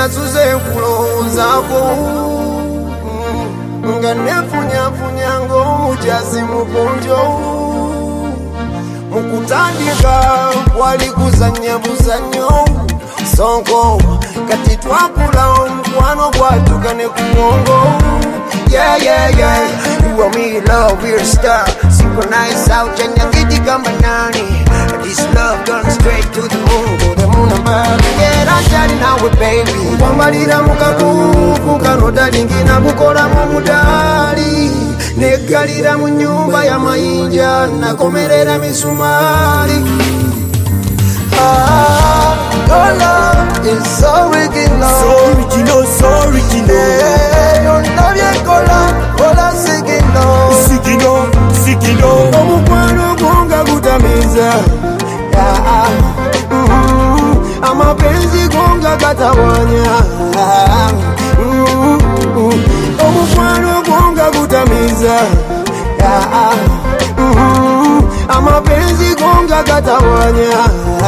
nasuze kulozako nga nefunya ngomujazi muponjo mukutandika wali kuzanya buzanyo sonko kati twakula omukwano gwatukane ku ngongo. Yeah, you and me love, we're a star. Synchronize out and you get the banani. This love gone straight to the moon. Go the moon and back. Get on daddy now with baby. Wambalira mukaku karoda lingina bukora mumudali. Negalira mu nyumba ya mayinja nakomerera misumari. Your love is so original. So original, so original. Yeah, your love ya kola Sigino. Omukwano gonga gutamiza. Amapenzi gonga katawanya. Omukwano gonga gutamiza. Amapenzi gonga katawanya.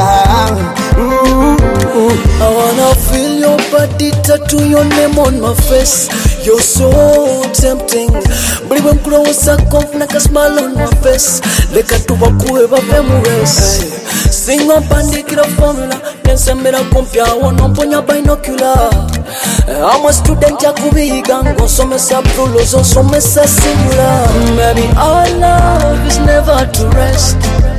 I wanna feel your body, tattoo your name on my face. You're so tempting. Believe I'm close, I come like a smile on my face. Like a tubaku eva femules. Sing on pandikira formula. Dance and mera compia one on ponya binocular. I'm a student yakubiga ngo somesa prulos or somesa singular. Maybe our love is never to rest.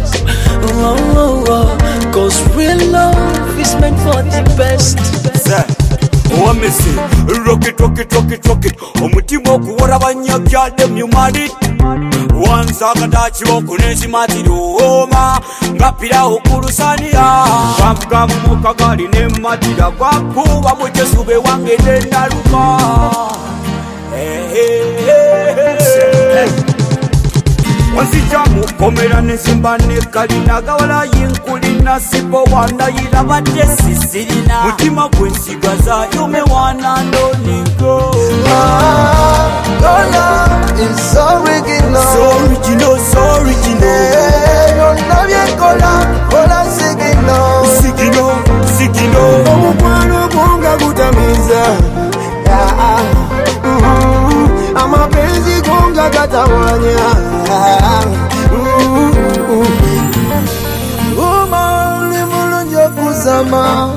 Cause real love is meant for the best. Wamese, rock it. Omutima okuwora banyakya them you mad it. Once akadachi wokunesi matiro oma ngapira okulusania. Kavuga mukagali ne matira kwakuba mujesube wange nendaluka. Wansijamu komera nesimba nekalina gawala yinkulina sipo wanda yirabadde sisirina mutima gwensigaza yume wana ndonigo. Your love is so original. So original. Yeah, your love ya kola Sigino. Omukwano gonga gutamiza. Amapenzi gonga katawanya. Umali mulunjo kuzama.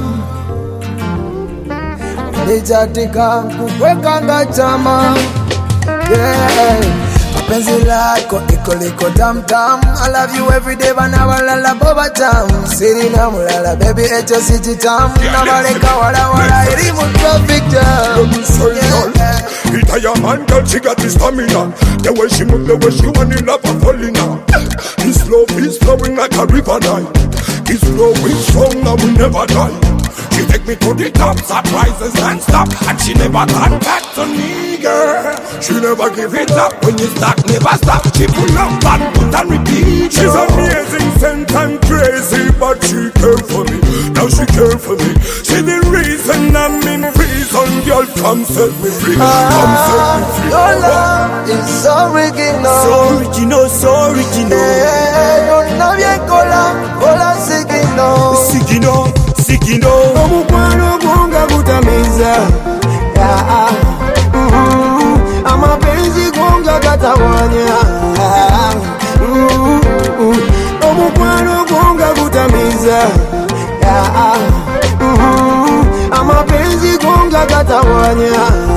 Nijatika kukweka ngachama. Yeah. Penzi lako iko tam. I love you every day bana walala boba tam. Siri na mulala baby echo siji tam. Na maleka wala irimu traffic jam. Itaya man girl, she got the stamina. The way she move, the way she want it, love her falling now. This love is flowing like a river night. It's flowing strong, now we never die. She take me to the top, surprises and stop. And she never turn back to me, girl. She never give it up, when you start, never stop. She pull up and put and repeat. She's amazing, sent and crazy, but she care for me. Now she care for me. She the reason I'm in prison. Girl, come set me free. Come set me free. Your love is so original. So original. Yeah, your love ya kola Sigino. Omukwano gonga gutamiza. Amapenzi gonga katawanya. Omukwano gonga gutamiza. Amapenzi gonga katawanya.